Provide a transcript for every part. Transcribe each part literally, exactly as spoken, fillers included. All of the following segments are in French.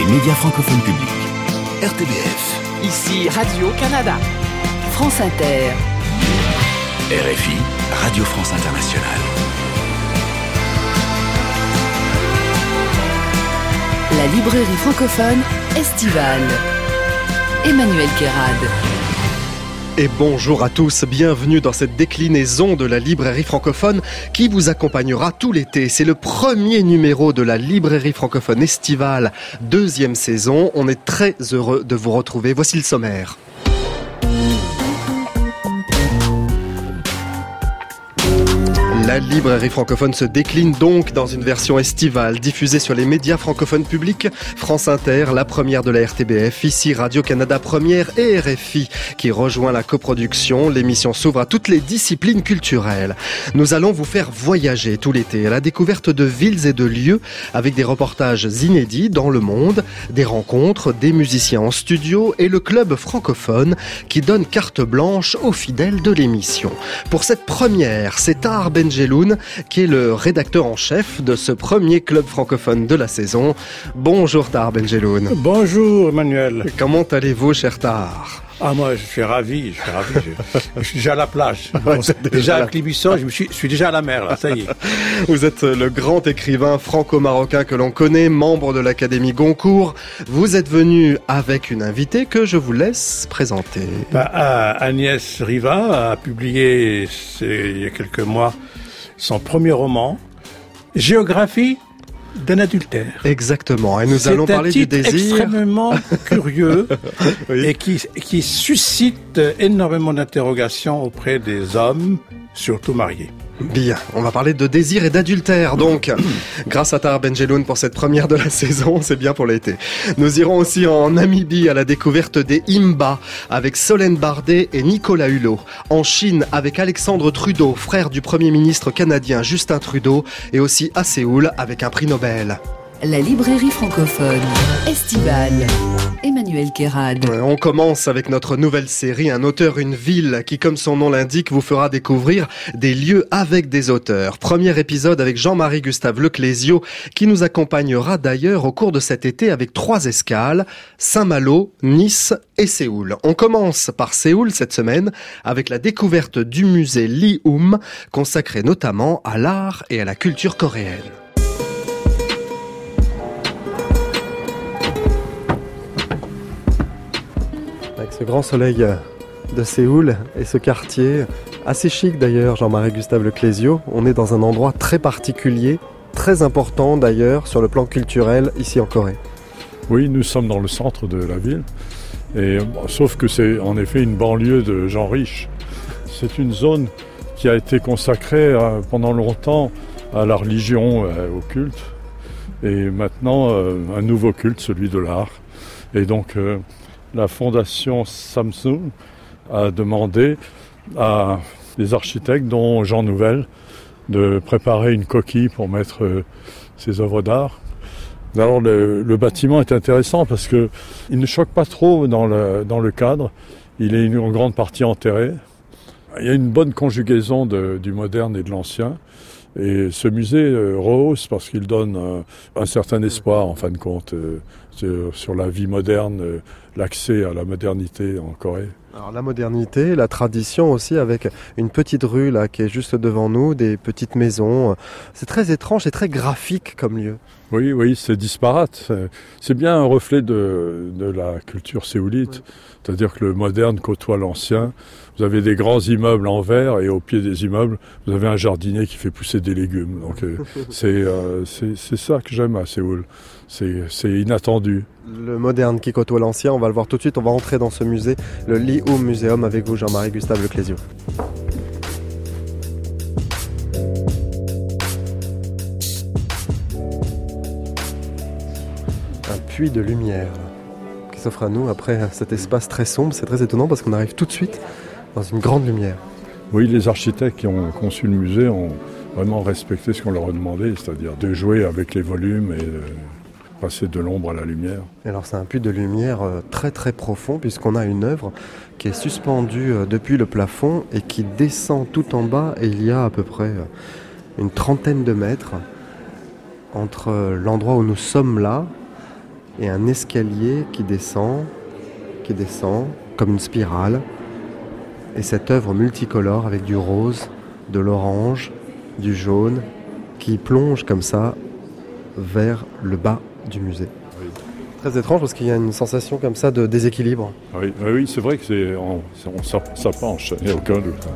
médias francophones publics. R T B F. Ici Radio-Canada. France Inter. R F I, Radio France Internationale. La librairie francophone estivale. Emmanuel Guérad. Et bonjour à tous, bienvenue dans cette déclinaison de la librairie francophone qui vous accompagnera tout l'été. C'est le premier numéro de la librairie francophone estivale, deuxième saison. On est très heureux de vous retrouver. Voici le sommaire. La librairie francophone se décline donc dans une version estivale diffusée sur les médias francophones publics, France Inter, la première de la R T B F, ici Radio-Canada première et R F I qui rejoint la coproduction. L'émission s'ouvre à toutes les disciplines culturelles. Nous allons vous faire voyager tout l'été à la découverte de villes et de lieux avec des reportages inédits dans le monde, des rencontres, des musiciens en studio et le club francophone qui donne carte blanche aux fidèles de l'émission. Pour cette première, c'est Tahar Benjeloun qui est le rédacteur en chef de ce premier club francophone de la saison. Bonjour Tahar Benjeloun. Bonjour Emmanuel. Comment allez-vous, cher Tahar ? Ah, moi, je suis ravi, je suis ravi. Je, je suis déjà à la plage. Bon, déjà avec Libisson, je me suis, je suis déjà à la mer, là, ça y est. Vous êtes le grand écrivain franco-marocain que l'on connaît, membre de l'Académie Goncourt. Vous êtes venu avec une invitée que je vous laisse présenter. Bah, Agnès Riva a publié, il y a quelques mois, son premier roman, Géographie d'un adultère. Exactement. Et nous C'est allons parler du désir. C'est un titre extrêmement curieux oui. et qui, qui suscite énormément d'interrogations auprès des hommes, surtout mariés. Bien, on va parler de désir et d'adultère, donc, grâce à Tahar Benjeloun pour cette première de la saison, c'est bien pour l'été. Nous irons aussi en Namibie à la découverte des Himba, avec Solène Bardet et Nicolas Hulot. En Chine, avec Alexandre Trudeau, frère du Premier ministre canadien Justin Trudeau, et aussi à Séoul, avec un prix Nobel. La librairie francophone estivale. Emmanuel Guérad. On commence avec notre nouvelle série, Un auteur, une ville, qui, comme son nom l'indique, vous fera découvrir des lieux avec des auteurs. Premier épisode avec Jean-Marie Gustave Leclésio, qui nous accompagnera d'ailleurs au cours de cet été avec trois escales, Saint-Malo, Nice et Séoul. On commence par Séoul cette semaine avec la découverte du musée Lee-Hum, consacré notamment à l'art et à la culture coréenne. Avec ce grand soleil de Séoul et ce quartier, assez chic d'ailleurs, Jean-Marie Gustave Leclésio, on est dans un endroit très particulier, très important d'ailleurs sur le plan culturel ici en Corée. Oui, nous sommes dans le centre de la ville, et, sauf que c'est en effet une banlieue de gens riches. C'est une zone qui a été consacrée euh, pendant longtemps à la religion, euh, au culte, et maintenant euh, un nouveau culte, celui de l'art. Et donc euh, la fondation Samsung a demandé à des architectes, dont Jean Nouvel, de préparer une coquille pour mettre euh, ses œuvres d'art. Alors le, le bâtiment est intéressant parce que il ne choque pas trop dans le, dans le cadre. Il est une, en grande partie enterré. Il y a une bonne conjugaison de, du moderne et de l'ancien. Et ce musée euh, rehausse parce qu'il donne euh, un certain espoir, en fin de compte, euh, sur, sur la vie moderne, euh, l'accès à la modernité en Corée. Alors la modernité, la tradition aussi, avec une petite rue là qui est juste devant nous, des petites maisons. C'est très étrange et très graphique comme lieu. Oui, oui, c'est disparate. C'est bien un reflet de, de la culture séoulite. Oui. C'est-à-dire que le moderne côtoie l'ancien. Vous avez des grands immeubles en verre et au pied des immeubles, vous avez un jardinier qui fait pousser des légumes. Donc euh, c'est, euh, c'est, c'est ça que j'aime à Séoul. C'est, c'est inattendu. Le moderne qui côtoie l'ancien, on va le voir tout de suite. On va entrer dans ce musée, le Lee-Hum Museum, avec vous, Jean-Marie Gustave Leclésio. Un puits de lumière qui s'offre à nous après cet espace très sombre. C'est très étonnant parce qu'on arrive tout de suite dans une grande lumière. Oui, les architectes qui ont conçu le musée ont vraiment respecté ce qu'on leur a demandé, c'est-à-dire de jouer avec les volumes et de passer de l'ombre à la lumière. Et alors c'est un puits de lumière très très profond puisqu'on a une œuvre qui est suspendue depuis le plafond et qui descend tout en bas, et il y a à peu près une trentaine de mètres entre l'endroit où nous sommes là et un escalier qui descend, qui descend comme une spirale. Et cette œuvre multicolore avec du rose, de l'orange, du jaune, qui plonge comme ça vers le bas du musée. Oui. Très étrange parce qu'il y a une sensation comme ça de déséquilibre. Oui, oui c'est vrai que c'est on, on, ça, ça penche, il n'y a aucun doute.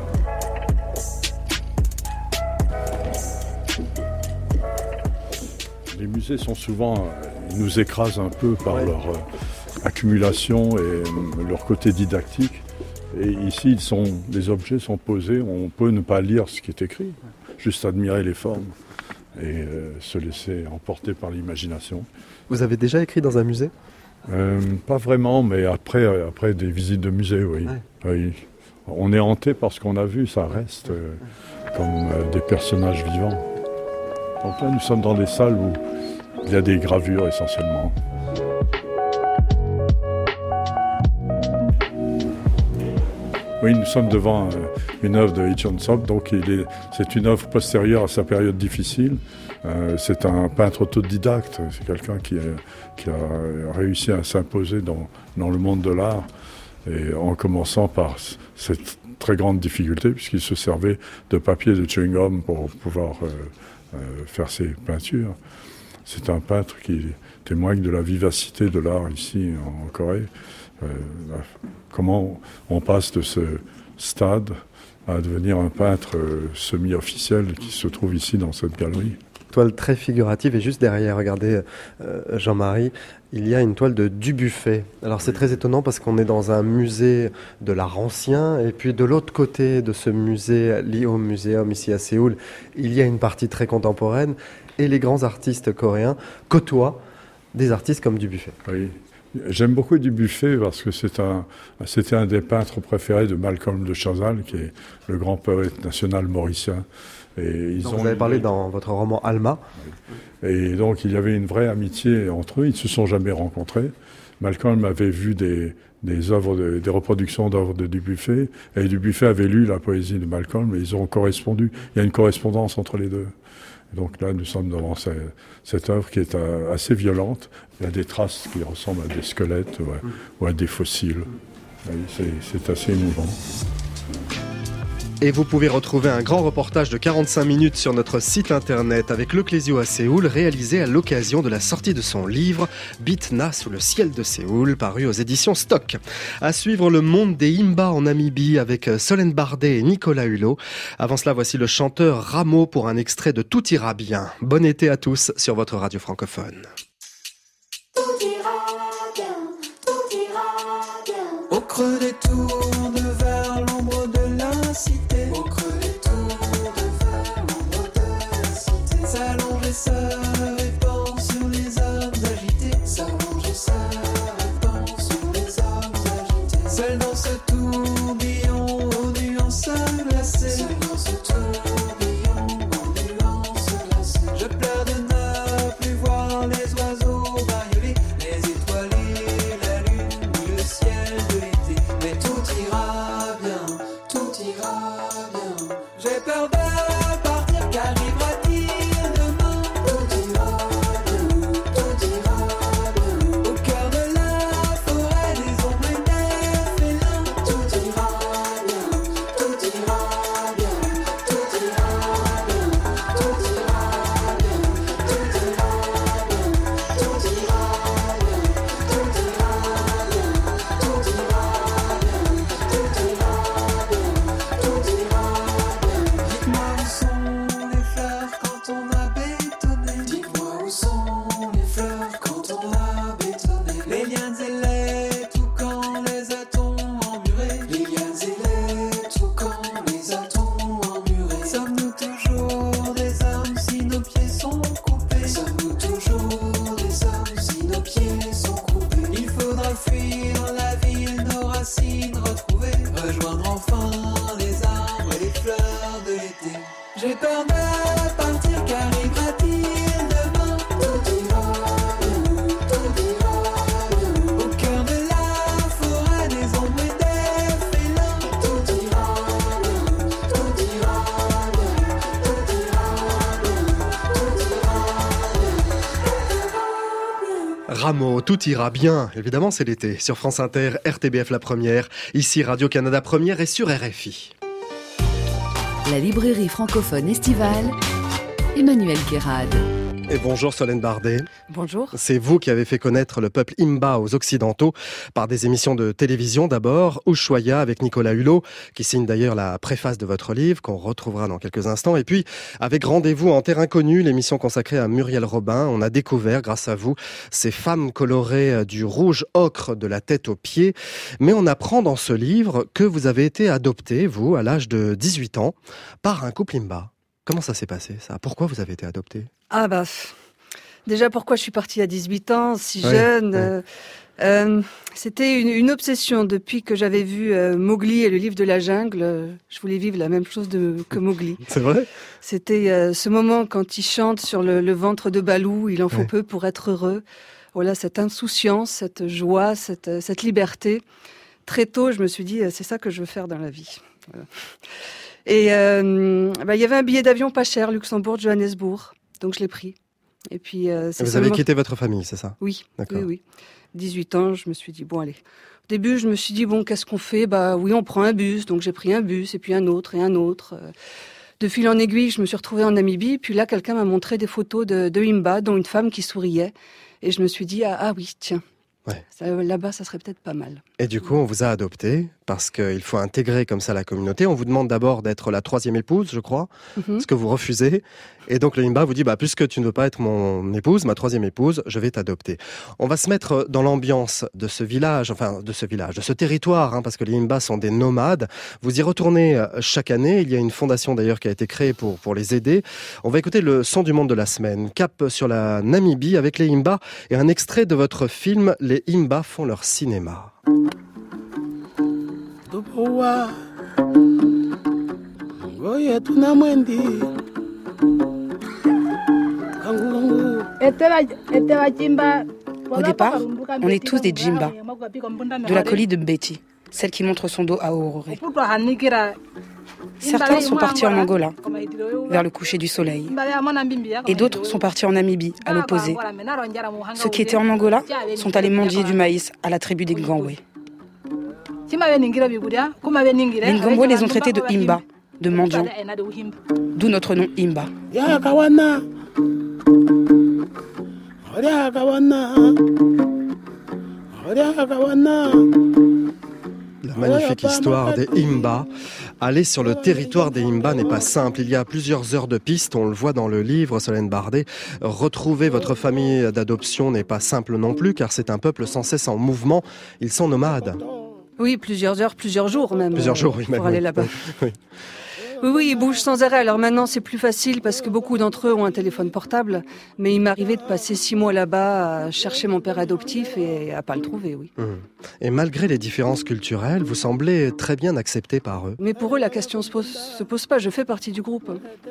Les musées sont souvent, ils nous écrasent un peu par ouais. leur euh, accumulation et euh, leur côté didactique. Et ici, ils sont, les objets sont posés, on peut ne pas lire ce qui est écrit, juste admirer les formes et euh, se laisser emporter par l'imagination. Vous avez déjà écrit dans un musée ? euh, Pas vraiment, mais après, après des visites de musée, oui. Ouais. oui. On est hanté par ce qu'on a vu, ça reste euh, comme euh, des personnages vivants. Donc là, nous sommes dans des salles où il y a des gravures essentiellement. Oui, nous sommes devant une œuvre de Hitchens Hopp, donc il est, c'est une œuvre postérieure à sa période difficile. Euh, c'est un peintre autodidacte, c'est quelqu'un qui, est, qui a réussi à s'imposer dans, dans le monde de l'art, et en commençant par cette très grande difficulté, puisqu'il se servait de papier de chewing-gum pour pouvoir euh, euh, faire ses peintures. C'est un peintre qui témoigne de la vivacité de l'art ici en Corée. Euh, comment on passe de ce stade à devenir un peintre euh, semi-officiel qui se trouve ici dans cette galerie. Toile très figurative et juste derrière, regardez euh, Jean-Marie, il y a une toile de Dubuffet. Alors c'est très étonnant parce qu'on est dans un musée de l'art ancien et puis de l'autre côté de ce musée, l'I O Museum ici à Séoul, il y a une partie très contemporaine et les grands artistes coréens côtoient des artistes comme Dubuffet. Oui. J'aime beaucoup Dubuffet parce que c'est un, c'était un des peintres préférés de Malcolm de Chazal, qui est le grand poète national mauricien. Et ils donc ont vous avez parlé une... dans votre roman Alma. Et donc il y avait une vraie amitié entre eux, ils ne se sont jamais rencontrés. Malcolm avait vu des, des, œuvres de, des reproductions d'œuvres de Dubuffet, et Dubuffet avait lu la poésie de Malcolm, et ils ont correspondu. Il y a une correspondance entre les deux. Donc là, nous sommes devant cette, cette œuvre qui est euh, assez violente. Il y a des traces qui ressemblent à des squelettes ou à, ou à des fossiles. Oui, c'est, c'est assez émouvant. Et vous pouvez retrouver un grand reportage de quarante-cinq minutes sur notre site internet avec Le Clésio à Séoul, réalisé à l'occasion de la sortie de son livre « Bitna sous le ciel de Séoul », paru aux éditions Stock. À suivre le monde des Himba en Namibie avec Solène Bardet et Nicolas Hulot. Avant cela, voici le chanteur Rameau pour un extrait de Tout ira bien. Bon été à tous sur votre radio francophone. Tout ira bien, tout ira bien. Au creux des tours de vers l'ombre de la cité. Au creux des tours de vers l'ombre de la cité. S'allonge et se répand sur les hommes agités. S'allonge et se répand sur les hommes agités. Seul dans ce tourbillon aux nuances glacées. Seul dans ce tourbillon aux nuances glacées. Je pleure de ne plus voir les oiseaux bariolés, les étoiles et la lune, ni le ciel de l'été. Mais tout ira Rameau, tout ira bien. Évidemment, c'est l'été. Sur France Inter, R T B F la première. Ici, Radio-Canada première et sur R F I. La librairie francophone estivale, Emmanuel Guérade. Et bonjour Solène Bardet. Bonjour. C'est vous qui avez fait connaître le peuple Himba aux Occidentaux par des émissions de télévision d'abord, Ushuaïa avec Nicolas Hulot, qui signe d'ailleurs la préface de votre livre, qu'on retrouvera dans quelques instants. Et puis, avec Rendez-vous en terre inconnue, l'émission consacrée à Muriel Robin, on a découvert, grâce à vous, ces femmes colorées du rouge ocre de la tête aux pieds. Mais on apprend dans ce livre que vous avez été adoptée, vous, à l'âge de dix-huit ans, par un couple Himba. Comment ça s'est passé, ça? Pourquoi vous avez été adoptée? Ah bah, déjà pourquoi je suis partie à dix-huit ans, si ouais, jeune ouais. Euh, euh, C'était une, une obsession depuis que j'avais vu euh, Mowgli et le livre de la jungle. Je voulais vivre la même chose de, que Mowgli. C'est vrai? C'était euh, ce moment quand il chante sur le, le ventre de Balou, il en faut ouais. peu pour être heureux. Voilà, cette insouciance, cette joie, cette, cette liberté. Très tôt, je me suis dit, c'est ça que je veux faire dans la vie. Voilà. Et euh, bah, il y avait un billet d'avion pas cher, Luxembourg-Johannesburg. Donc je l'ai pris. Et puis, euh, c'est vous seulement... avez quitté votre famille, c'est ça? Oui, d'accord. oui, oui. dix-huit ans, je me suis dit, bon allez. Au début, je me suis dit, bon, qu'est-ce qu'on fait? Bah oui, on prend un bus. Donc j'ai pris un bus, et puis un autre, et un autre. De fil en aiguille, je me suis retrouvée en Namibie. Puis là, quelqu'un m'a montré des photos de, de Himba, dont une femme qui souriait. Et je me suis dit, ah, ah oui, tiens. Ouais. Ça, là-bas, ça serait peut-être pas mal. Et du coup, on vous a adopté parce qu'il faut intégrer comme ça la communauté. On vous demande d'abord d'être la troisième épouse, je crois, mm-hmm. ce que vous refusez. Et donc le Himba vous dit, bah, puisque tu ne veux pas être mon épouse, ma troisième épouse, je vais t'adopter. On va se mettre dans l'ambiance de ce village, enfin de ce village, de ce territoire, hein, parce que les Himba sont des nomades. Vous y retournez chaque année. Il y a une fondation d'ailleurs qui a été créée pour, pour les aider. On va écouter le son du monde de la semaine. Cap sur la Namibie avec les Himba et un extrait de votre film Les Himba font leur cinéma. Au départ, on est tous des Jimba, de la colline de Mbeti, celle qui montre son dos à Aurore. Certains sont partis en Angola, vers le coucher du soleil, et d'autres sont partis en Namibie, à l'opposé. Ceux qui étaient en Angola sont allés mendier du maïs à la tribu des Ngambwe. Les Ngambwe les ont traités de Himba, de mendiants, d'où notre nom Himba. La magnifique histoire des Himba. Aller sur le territoire des Himba n'est pas simple. Il y a plusieurs heures de piste, on le voit dans le livre, Solène Bardet. Retrouver votre famille d'adoption n'est pas simple non plus, car c'est un peuple sans cesse en mouvement. Ils sont nomades. Oui, plusieurs heures, plusieurs jours même. Plusieurs jours, oui, pour même. Pour aller oui. là-bas. Oui. Oui, oui, ils bougent sans arrêt. Alors maintenant, c'est plus facile parce que beaucoup d'entre eux ont un téléphone portable. Mais il m'arrivait de passer six mois là-bas à chercher mon père adoptif et à pas le trouver, oui. Mmh. Et malgré les différences culturelles, vous semblez très bien accepté par eux. Mais pour eux, la question se pose, se pose pas. Je fais partie du groupe.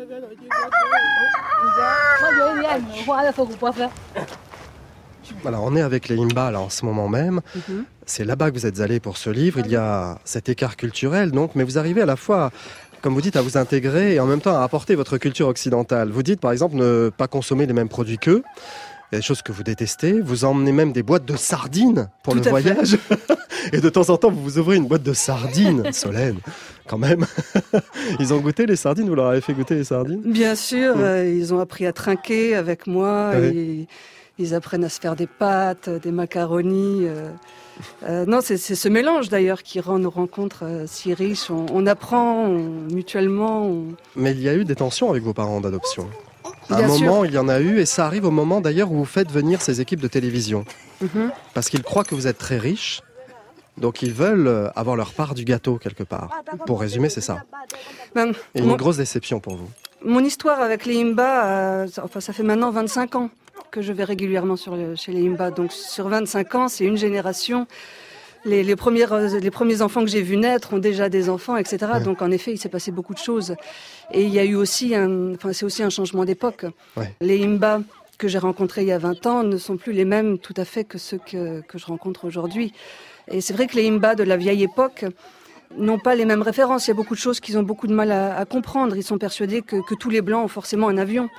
Voilà, on est avec les Himba là en ce moment même. Mmh. C'est là-bas que vous êtes allés pour ce livre. Il y a cet écart culturel, donc, mais vous arrivez à la fois, comme vous dites, à vous intégrer et en même temps à apporter votre culture occidentale. Vous dites, par exemple, ne pas consommer les mêmes produits qu'eux. Il y a des choses que vous détestez. Vous emmenez même des boîtes de sardines pour Tout le voyage. Et de temps en temps, vous vous ouvrez une boîte de sardines. Solène, quand même. Ils ont goûté les sardines? Vous leur avez fait goûter les sardines? Bien sûr. Mmh. Euh, ils ont appris à trinquer avec moi. Ouais. Et ils apprennent à se faire des pâtes, des macaronis. Euh, euh, non, c'est, c'est ce mélange d'ailleurs qui rend nos rencontres euh, si riches. On, on apprend on, mutuellement. On... Mais il y a eu des tensions avec vos parents d'adoption. À un Bien moment, sûr. il y en a eu, et ça arrive au moment d'ailleurs où vous faites venir ces équipes de télévision. Mm-hmm. Parce qu'ils croient que vous êtes très riche, donc ils veulent avoir leur part du gâteau quelque part. Pour résumer, c'est ça. Ben, et mon... une grosse déception pour vous. Mon histoire avec les Himba, euh, enfin, ça fait maintenant vingt-cinq ans que je vais régulièrement sur le, chez les Himba. Donc sur vingt-cinq ans, c'est une génération. Les, les, premières, les premiers enfants que j'ai vus naître ont déjà des enfants, et cetera. Ouais. Donc en effet, il s'est passé beaucoup de choses. Et il y a eu aussi un, enfin c'est aussi un changement d'époque. Ouais. Les Himba que j'ai rencontrés il y a vingt ans ne sont plus les mêmes tout à fait que ceux que, que je rencontre aujourd'hui. Et c'est vrai que les Himba de la vieille époque n'ont pas les mêmes références. Il y a beaucoup de choses qu'ils ont beaucoup de mal à, à comprendre. Ils sont persuadés que, que tous les Blancs ont forcément un avion.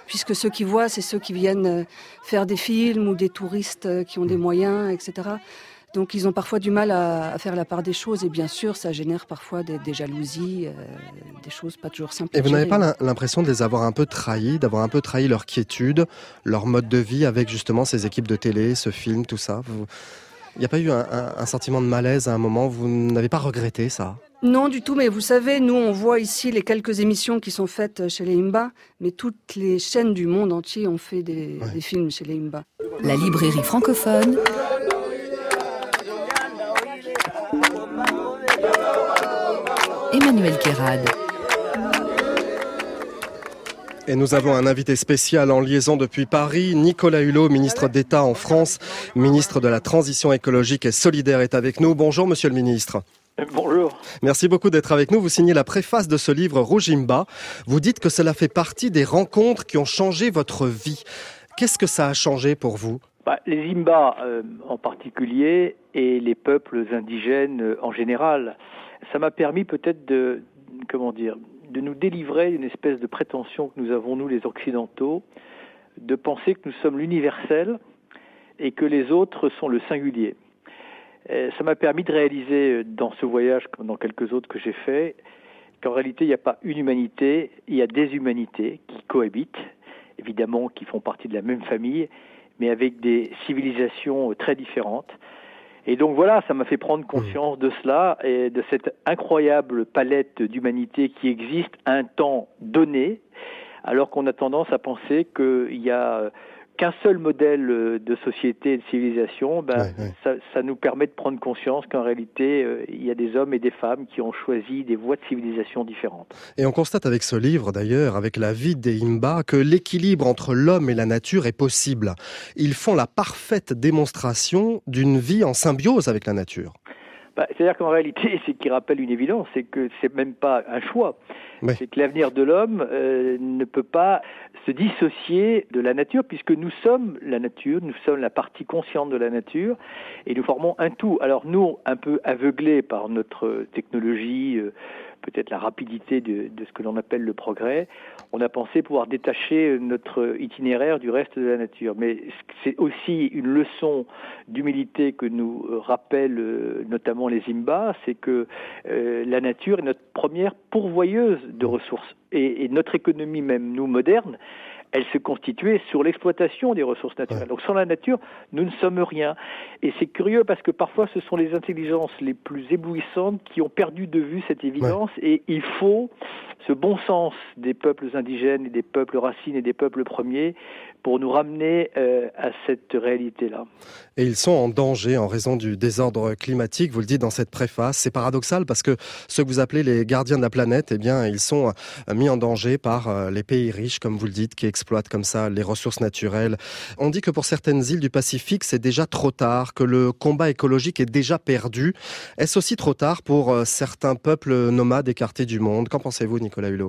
puisque ceux qui voient, c'est ceux qui viennent faire des films ou des touristes qui ont des moyens, et cetera. Donc ils ont parfois du mal à, à faire la part des choses et bien sûr ça génère parfois des, des jalousies, euh, des choses pas toujours simples. Et vous n'avez pas l'impression de les avoir un peu trahis, d'avoir un peu trahi leur quiétude, leur mode de vie avec justement ces équipes de télé, ce film, tout ça vous... Il n'y a pas eu un, un, un sentiment de malaise à un moment, vous n'avez pas regretté ça? Non du tout, mais vous savez, nous on voit ici les quelques émissions qui sont faites chez les Himba, mais toutes les chaînes du monde entier ont fait des, ouais. des films chez les Himba. La librairie francophone. Emmanuel Kérad. Et nous avons un invité spécial en liaison depuis Paris. Nicolas Hulot, ministre d'État en France, ministre de la Transition écologique et solidaire, est avec nous. Bonjour, monsieur le ministre. Bonjour. Merci beaucoup d'être avec nous. Vous signez la préface de ce livre Rujimba. Vous dites que cela fait partie des rencontres qui ont changé votre vie. Qu'est-ce que ça a changé pour vous ? Bah, les Himba euh, en particulier et les peuples indigènes euh, en général. Ça m'a permis peut-être de, comment dire, de nous délivrer d'une espèce de prétention que nous avons, nous les Occidentaux, de penser que nous sommes l'universel et que les autres sont le singulier. Et ça m'a permis de réaliser dans ce voyage, comme dans quelques autres que j'ai fait, qu'en réalité il n'y a pas une humanité, il y a des humanités qui cohabitent, évidemment qui font partie de la même famille, mais avec des civilisations très différentes. Et donc voilà, ça m'a fait prendre conscience de cela et de cette incroyable palette d'humanité qui existe à un temps donné, alors qu'on a tendance à penser qu'il y a qu'un seul modèle de société et de civilisation. Ben, ouais, ouais. Ça, ça nous permet de prendre conscience qu'en réalité, euh, il y a des hommes et des femmes qui ont choisi des voies de civilisation différentes. Et on constate avec ce livre, d'ailleurs, avec la vie des Himba, que l'équilibre entre l'homme et la nature est possible. Ils font la parfaite démonstration d'une vie en symbiose avec la nature. Bah, c'est-à-dire qu'en réalité, c'est qui rappelle une évidence, c'est que c'est même pas un choix. Oui. C'est que l'avenir de l'homme euh, ne peut pas se dissocier de la nature, puisque nous sommes la nature, nous sommes la partie consciente de la nature, et nous formons un tout. Alors nous, un peu aveuglés par notre technologie, euh, peut-être la rapidité de, de ce que l'on appelle le progrès, on a pensé pouvoir détacher notre itinéraire du reste de la nature. Mais c'est aussi une leçon d'humilité que nous rappellent notamment les Himba, c'est que euh, la nature est notre première pourvoyeuse de ressources. Et, et notre économie même, nous, moderne, elle se constituait sur l'exploitation des ressources naturelles. Donc sans la nature, nous ne sommes rien. Et c'est curieux parce que parfois ce sont les intelligences les plus éblouissantes qui ont perdu de vue cette évidence. Ouais. Et il faut ce bon sens des peuples indigènes et des peuples racines et des peuples premiers pour nous ramener euh, à cette réalité-là. Et ils sont en danger en raison du désordre climatique, vous le dites dans cette préface. C'est paradoxal parce que ceux que vous appelez les gardiens de la planète, eh bien, ils sont mis en danger par les pays riches, comme vous le dites, qui exploitent comme ça les ressources naturelles. On dit que pour certaines îles du Pacifique, c'est déjà trop tard, que le combat écologique est déjà perdu. Est-ce aussi trop tard pour certains peuples nomades écartés du monde ? Qu'en pensez-vous, Nicolas Hulot ?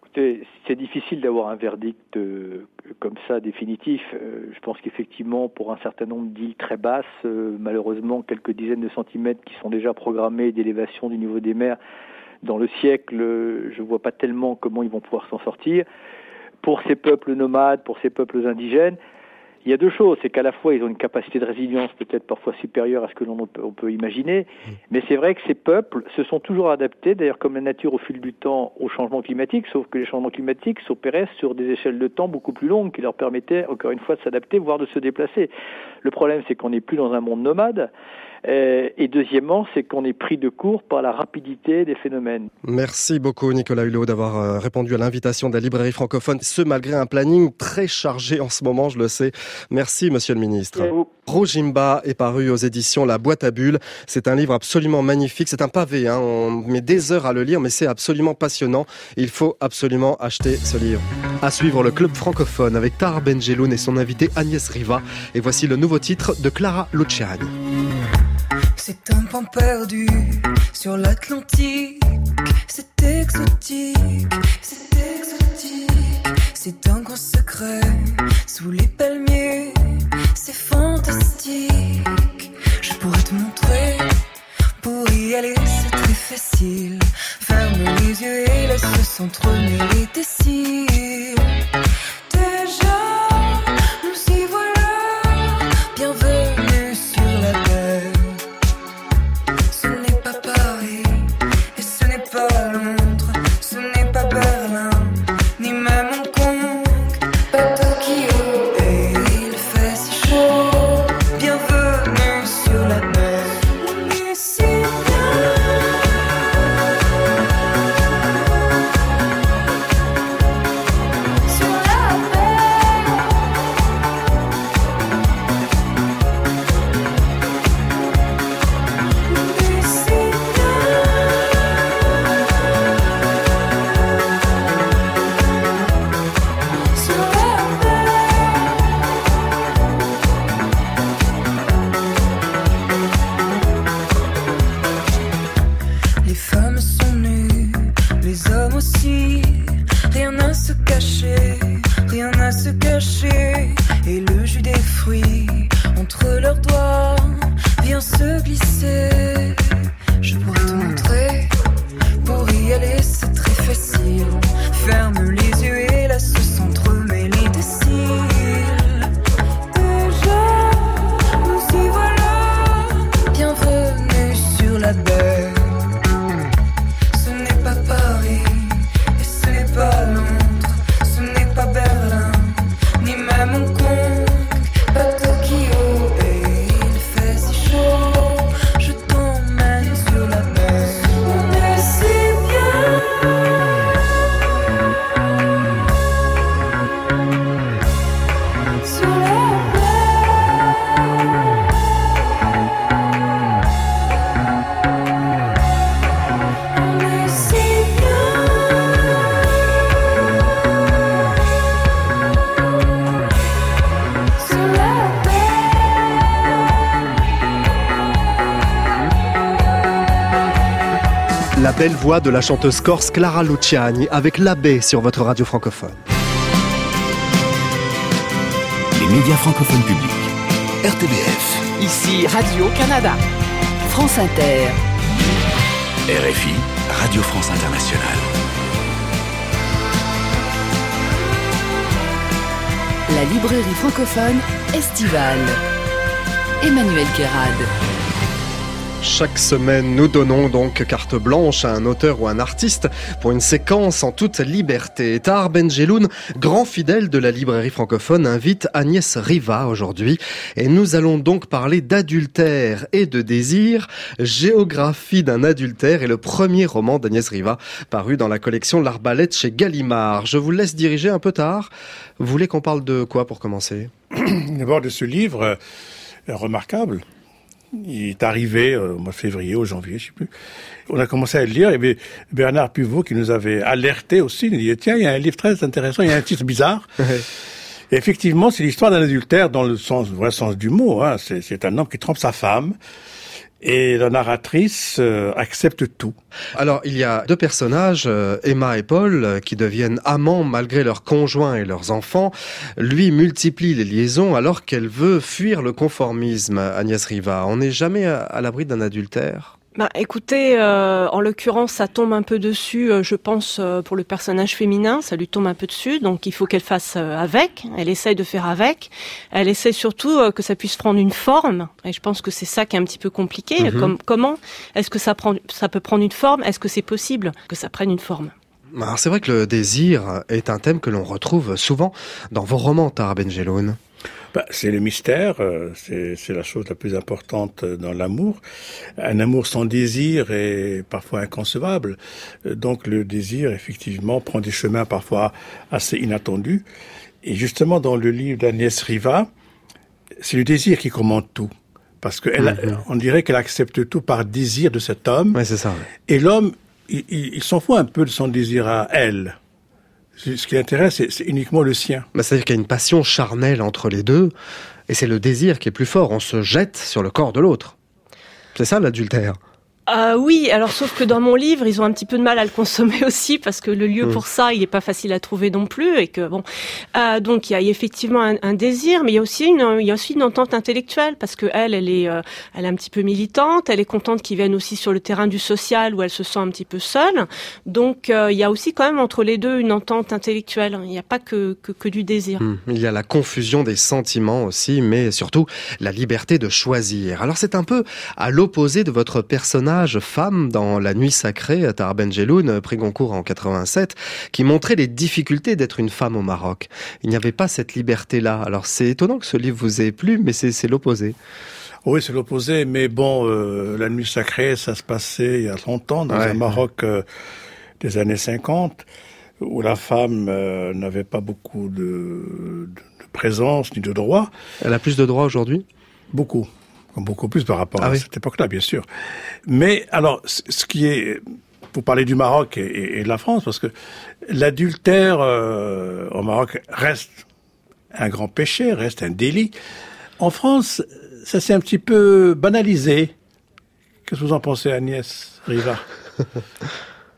C'est difficile d'avoir un verdict euh, comme ça définitif. Euh, je pense qu'effectivement, pour un certain nombre d'îles très basses, euh, malheureusement, quelques dizaines de centimètres qui sont déjà programmés d'élévation du niveau des mers dans le siècle, euh, je ne vois pas tellement comment ils vont pouvoir s'en sortir. Pour ces peuples nomades, pour ces peuples indigènes, il y a deux choses, c'est qu'à la fois ils ont une capacité de résilience peut-être parfois supérieure à ce que l'on peut, on peut imaginer, mais c'est vrai que ces peuples se sont toujours adaptés, d'ailleurs comme la nature au fil du temps, au changement climatique, sauf que les changements climatiques s'opéraient sur des échelles de temps beaucoup plus longues qui leur permettaient encore une fois de s'adapter, voire de se déplacer. Le problème c'est qu'on n'est plus dans un monde nomade, euh, et deuxièmement c'est qu'on est pris de court par la rapidité des phénomènes. Merci beaucoup Nicolas Hulot d'avoir répondu à l'invitation de la librairie francophone, ce malgré un planning très chargé en ce moment, je le sais. Merci, monsieur le ministre. Rujimba est paru aux éditions La Boîte à Bulles. C'est un livre absolument magnifique. C'est un pavé, hein. On met des heures à le lire, mais c'est absolument passionnant. Il faut absolument acheter ce livre. À suivre le Club francophone avec Tahar Benjeloun et son invité Agnès Riva. Et voici le nouveau titre de Clara Luciani. C'est un pan perdu sur l'Atlantique. C'est exotique, c'est exotique. C'est un grand secret sous les palmiers. C'est fantastique. Je pourrais te montrer. Pour y aller, c'est très facile. Ferme les yeux et laisse s'entremêler tes cils. T'es se cacher et le jus des fruits entre leurs doigts vient se glisser. Je pourrais te montrer, pour y aller c'est très facile. Ferme les yeux et laisse s'entremêler des cils. Déjà, nous y voilà, bienvenue sur la baie. Ce n'est pas Paris, et ce n'est pas Londres, ce n'est pas Berlin, ni même Hong Kong, pas Tokyo. Et il fait si chaud, je t'emmène sur la mer. On est si bien sur la mer. On est si bien sur la La belle voix de la chanteuse corse Clara Luciani avec l'abbé sur votre radio francophone. Les médias francophones publics. R T B F. Ici Radio-Canada. France Inter. R F I, Radio France Internationale. La librairie francophone estivale. Emmanuel Guérade. Chaque semaine, nous donnons donc carte blanche à un auteur ou un artiste pour une séquence en toute liberté. Tahar Benjeloun, grand fidèle de la librairie francophone, invite Agnès Riva aujourd'hui. Et nous allons donc parler d'adultère et de désir. Géographie d'un adultère est le premier roman d'Agnès Riva, paru dans la collection L'Arbalète chez Gallimard. Je vous laisse diriger un peu, Tahar. Vous voulez qu'on parle de quoi pour commencer ? D'abord de ce livre euh, remarquable. Il est arrivé euh, au mois de février, au janvier, je sais plus. On a commencé à le lire. Il y avait Bernard Pivot qui nous avait alerté aussi. Il dit, tiens, il y a un livre très intéressant, il y a un titre bizarre. Et effectivement, c'est l'histoire d'un adultère dans le sens, vrai sens du mot. Hein. C'est, c'est un homme qui trompe sa femme. Et la narratrice euh, accepte tout. Alors, il y a deux personnages, euh, Emma et Paul, euh, qui deviennent amants malgré leurs conjoints et leurs enfants. Lui multiplie les liaisons alors qu'elle veut fuir le conformisme, Agnès Riva. On n'est jamais à, à l'abri d'un adultère ? Bah, écoutez, euh, en l'occurrence, ça tombe un peu dessus, euh, je pense, euh, pour le personnage féminin, ça lui tombe un peu dessus, donc il faut qu'elle fasse euh, avec, elle essaye de faire avec, elle essaye surtout euh, que ça puisse prendre une forme, et je pense que c'est ça qui est un petit peu compliqué. Mm-hmm. Comme, comment est-ce que ça, prend, ça peut prendre une forme ? Est-ce que c'est possible que ça prenne une forme ? Alors c'est vrai que le désir est un thème que l'on retrouve souvent dans vos romans, Tahar Benjeloun. Bah, c'est le mystère, euh, c'est, c'est la chose la plus importante dans l'amour. Un amour sans désir est parfois inconcevable. Euh, donc le désir, effectivement, prend des chemins parfois assez inattendus. Et justement, dans le livre d'Agnès Riva, c'est le désir qui commande tout. Parce que elle, mm-hmm. on dirait qu'elle accepte tout par désir de cet homme. Ouais, c'est ça. Ouais. Et l'homme, il, il, il s'en fout un peu de son désir à elle. Ce qui l'intéresse, c'est, c'est uniquement le sien. Bah, c'est-à-dire qu'il y a une passion charnelle entre les deux, et c'est le désir qui est plus fort. On se jette sur le corps de l'autre. C'est ça l'adultère. Euh, oui, alors sauf que dans mon livre, ils ont un petit peu de mal à le consommer aussi parce que le lieu mmh. pour ça, il est pas facile à trouver non plus et que bon, euh, donc il y a effectivement un, un désir, mais il y a aussi une, il y a aussi une entente intellectuelle parce que elle, elle est, euh, elle est un petit peu militante, elle est contente qu'ils viennent aussi sur le terrain du social où elle se sent un petit peu seule, donc euh, il y a aussi quand même entre les deux une entente intellectuelle. Il n'y a pas que que, que du désir. Mmh. Il y a la confusion des sentiments aussi, mais surtout la liberté de choisir. Alors c'est un peu à l'opposé de votre personnage femme dans La Nuit Sacrée, Tahar Benjeloun, prix Goncourt en quatre-vingt-sept, qui montrait les difficultés d'être une femme au Maroc. Il n'y avait pas cette liberté-là. Alors c'est étonnant que ce livre vous ait plu, mais c'est, c'est l'opposé. Oui, c'est l'opposé, mais bon, euh, La Nuit Sacrée, ça se passait il y a longtemps dans ouais. un Maroc euh, des années cinquante, où la femme euh, n'avait pas beaucoup de, de, de présence ni de droits. Elle a plus de droits aujourd'hui ? Beaucoup. Beaucoup plus par rapport ah à oui. cette époque-là, bien sûr. Mais alors, ce qui est, pour parler du Maroc et, et, et de la France, parce que l'adultère euh, au Maroc reste un grand péché, reste un délit. En France, ça s'est un petit peu banalisé. Qu'est-ce que vous en pensez, Agnès Riva ?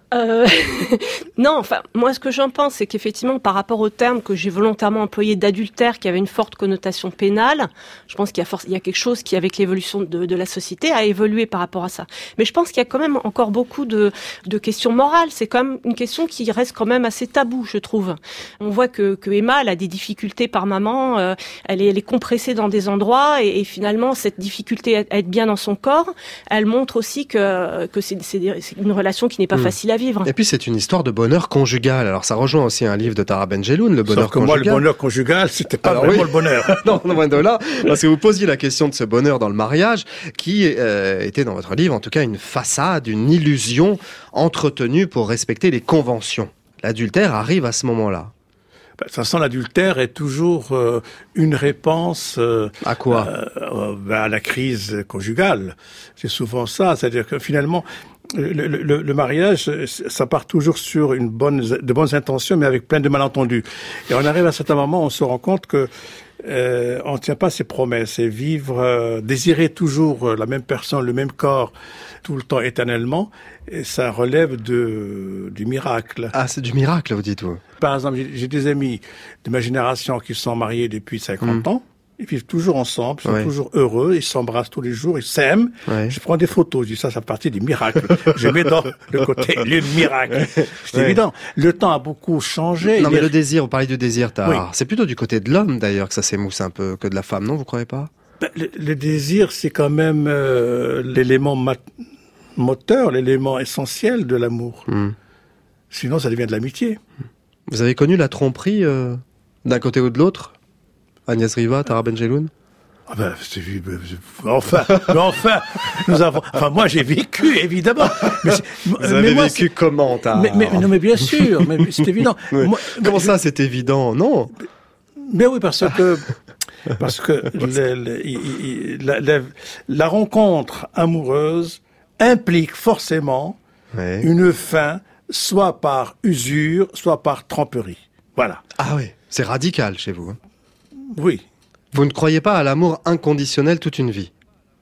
Euh, non, enfin, moi, ce que j'en pense, c'est qu'effectivement, par rapport au terme que j'ai volontairement employé d'adultère, qui avait une forte connotation pénale, je pense qu'il y a, force, il y a quelque chose qui, avec l'évolution de, de la société, a évolué par rapport à ça. Mais je pense qu'il y a quand même encore beaucoup de, de questions morales. C'est quand même une question qui reste quand même assez taboue, je trouve. On voit que, que Emma, elle a des difficultés par moment, euh, elle, est, elle est compressée dans des endroits, et, et finalement, cette difficulté à être bien dans son corps, elle montre aussi que, que c'est, c'est, c'est une relation qui n'est pas mmh. facile à vivre. Et puis c'est une histoire de bonheur conjugal. Alors ça rejoint aussi un livre de Tara Benjeloun, le bonheur Sauf que conjugal. Moi, le bonheur conjugal, c'était pas Alors, vraiment oui. le bonheur. Non, loin de là, parce que vous posiez la question de ce bonheur dans le mariage, qui euh, était dans votre livre, en tout cas, une façade, une illusion entretenue pour respecter les conventions. L'adultère arrive à ce moment-là. De toute façon, l'adultère est toujours euh, une réponse euh, à quoi euh, euh, à la crise conjugale. C'est souvent ça, c'est-à-dire que finalement, le, le, le mariage, ça part toujours sur une bonne, de bonnes intentions, mais avec plein de malentendus. Et on arrive à un certain moment, on se rend compte que euh, on ne tient pas ses promesses et vivre, euh, désirer toujours la même personne, le même corps, tout le temps éternellement, et ça relève de du miracle. Ah, c'est du miracle, vous dites, vous. Par exemple, j'ai, j'ai des amis de ma génération qui sont mariés depuis cinquante mmh. ans. Ils vivent toujours ensemble, ils sont ouais. toujours heureux, ils s'embrassent tous les jours, ils s'aiment. Ouais. Je prends des photos, je dis ça, ça fait partie des miracles. Je mets dans le côté, le miracle. C'est ouais. évident. Le temps a beaucoup changé. Non, mais le désir, vous parlez du désir, Tara. Oui. C'est plutôt du côté de l'homme, d'ailleurs, que ça s'émousse un peu, que de la femme, non, vous croyez pas? Ben, le, le désir, c'est quand même euh, l'élément mat- moteur, l'élément essentiel de l'amour. Mmh. Sinon, ça devient de l'amitié. Vous avez connu la tromperie euh, d'un côté ou de l'autre? Agnès Riva, Tara Benjeloun? Ah ben, c'est, enfin, mais enfin, nous avons, enfin, moi, j'ai vécu, évidemment. Mais Vous mais avez moi, vécu c'est... comment, Tara? mais, mais, non, mais bien sûr, mais c'est évident. Oui. Moi, comment je... ça, c'est évident? Non. Mais oui, parce que, parce que le, le, il, la, la, la rencontre amoureuse implique forcément ouais. une fin, soit par usure, soit par tromperie. Voilà. Ah oui, c'est radical chez vous. Hein. Oui. Vous ne croyez pas à l'amour inconditionnel toute une vie?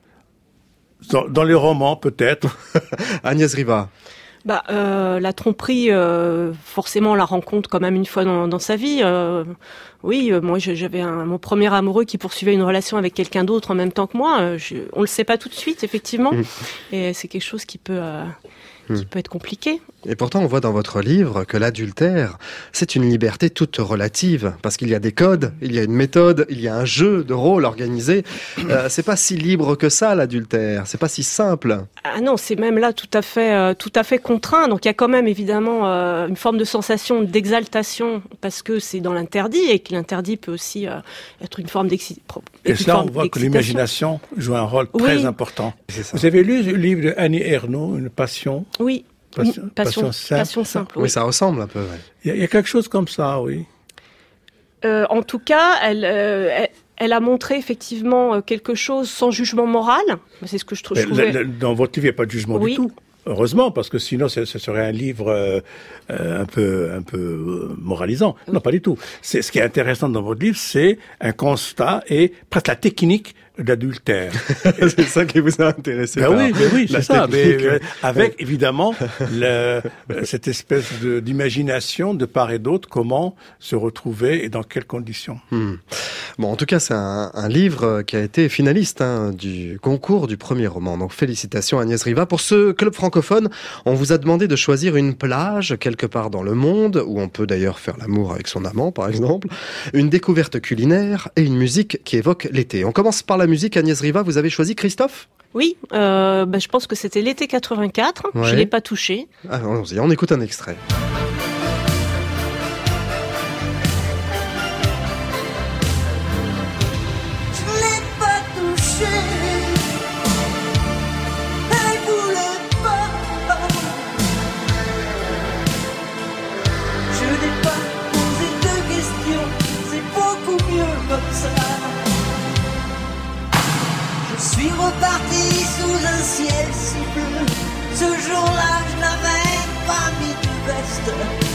Dans, dans les romans, peut-être. Agnès Riva. Bah, euh, la tromperie, euh, forcément, on la rencontre quand même une fois dans, dans sa vie. Euh, oui, euh, moi, j'avais un, mon premier amoureux qui poursuivait une relation avec quelqu'un d'autre en même temps que moi. Euh, je, on le sait pas tout de suite, effectivement, mmh. et c'est quelque chose qui peut. Euh, qui peut être compliqué. Et pourtant, on voit dans votre livre que l'adultère, c'est une liberté toute relative, parce qu'il y a des codes, il y a une méthode, il y a un jeu de rôle organisé. Euh, c'est pas si libre que ça, l'adultère. C'est pas si simple. Ah non, c'est même là tout à fait, euh, tout à fait contraint. Donc il y a quand même évidemment euh, une forme de sensation d'exaltation, parce que c'est dans l'interdit, et que l'interdit peut aussi euh, être une forme d'excitation. Et cela, on voit que l'imagination joue un rôle oui. très important. Vous avez lu le livre de Annie Ernaux, Une passion? Oui. Passion, passion, passion simple. Passion simple oui. oui, ça ressemble un peu. Il ouais. y, y a quelque chose comme ça, oui. Euh, en tout cas, elle, euh, elle, elle a montré effectivement quelque chose sans jugement moral. C'est ce que je, trou- je trouvais. Le, le, dans votre livre, il n'y a pas de jugement oui. du tout. Heureusement, parce que sinon, ce serait un livre euh, euh, un peu, un peu euh, moralisant. Oui. Non, pas du tout. C'est, ce qui est intéressant dans votre livre, c'est un constat et presque la technique d'adultère. C'est ça qui vous a intéressé. Ben oui, ben oui, c'est ça. Mais, euh, avec ouais. évidemment le, cette espèce de, d'imagination de part et d'autre, comment se retrouver et dans quelles conditions. Hmm. Bon, en tout cas, c'est un, un livre qui a été finaliste hein, du concours du premier roman. Donc, félicitations Agnès Riva. Pour ce club francophone, on vous a demandé de choisir une plage quelque part dans le monde, où on peut d'ailleurs faire l'amour avec son amant, par exemple, une découverte culinaire et une musique qui évoque l'été. On commence par la musique. Agnès Riva, vous avez choisi Christophe ? Oui, euh, bah, je pense que c'était l'été quatre-vingt-quatre. Ouais. Je ne l'ai pas touché. Ah, allons-y, on écoute un extrait. Je suis reparti sous un ciel si bleu. Ce jour-là, je n'avais pas mis de veste.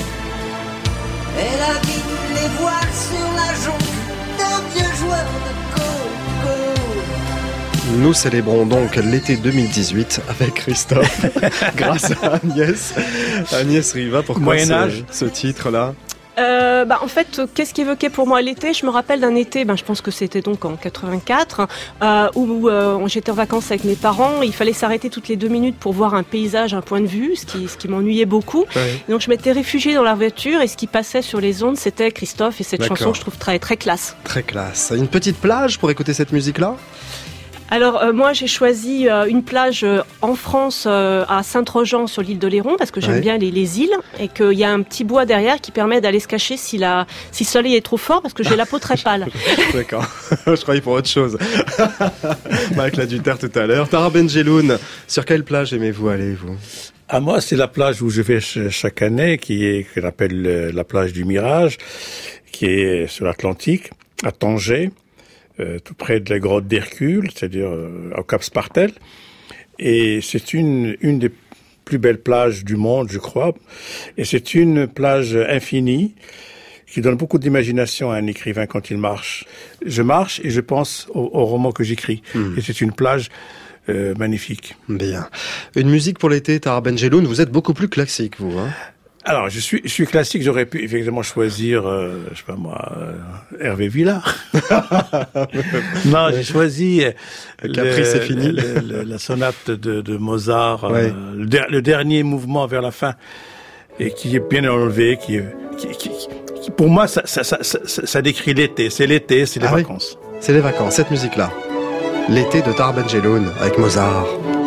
Elle a mis les voiles sur la jonque d'un vieux joueur de coco. Nous célébrons donc l'été deux mille dix-huit avec Christophe, grâce à Agnès. Agnès Riva, pourquoi Moyen-Âge. ce, ce titre-là? Euh, bah, en fait, qu'est-ce qui évoquait pour moi l'été? Je me rappelle d'un été, ben, je pense que c'était donc en quatre-vingt-quatre, euh, où euh, j'étais en vacances avec mes parents. Il fallait s'arrêter toutes les deux minutes pour voir un paysage, un point de vue, ce qui, ce qui m'ennuyait beaucoup. Oui. Donc je m'étais réfugiée dans la voiture et ce qui passait sur les ondes, c'était Christophe et cette D'accord. chanson que je trouve très, très classe. Très classe. Une petite plage pour écouter cette musique-là? Alors euh, moi j'ai choisi euh, une plage euh, en France euh, à Saint-Trojan sur l'île d'Oléron parce que j'aime ouais. bien les, les îles et qu'il y a un petit bois derrière qui permet d'aller se cacher si, la, si le soleil est trop fort parce que j'ai la peau très pâle. D'accord, je croyais pour autre chose. Marc Laduterre tout à l'heure. Tara Benjeloun, sur quelle plage aimez-vous aller vous? À moi, c'est la plage où je vais chaque année, qui est qu'on appelle la plage du Mirage, qui est sur l'Atlantique, à Tanger. Euh, tout près de la grotte d'Hercule, c'est-à-dire euh, au Cap Spartel. Et c'est une, une des plus belles plages du monde, je crois. Et c'est une plage infinie qui donne beaucoup d'imagination à un écrivain quand il marche. Je marche et je pense au, au roman que j'écris. Mmh. Et c'est une plage euh, magnifique. Bien. Une musique pour l'été, Tara Benjeloun, vous êtes beaucoup plus classique, vous, hein? Alors, je suis, je suis classique. J'aurais pu effectivement choisir, euh, je sais pas moi, euh, Hervé Villard. Non, j'ai choisi le Caprice est fini. Le, le, la sonate de, de Mozart, ouais. euh, le, der, le dernier mouvement vers la fin, et qui est bien enlevé, qui, qui, qui, qui pour moi, ça, ça, ça, ça, ça décrit l'été. C'est l'été, c'est les ah vacances. Oui. C'est les vacances. Cette musique-là, l'été de Tara Benjeloun avec Mozart.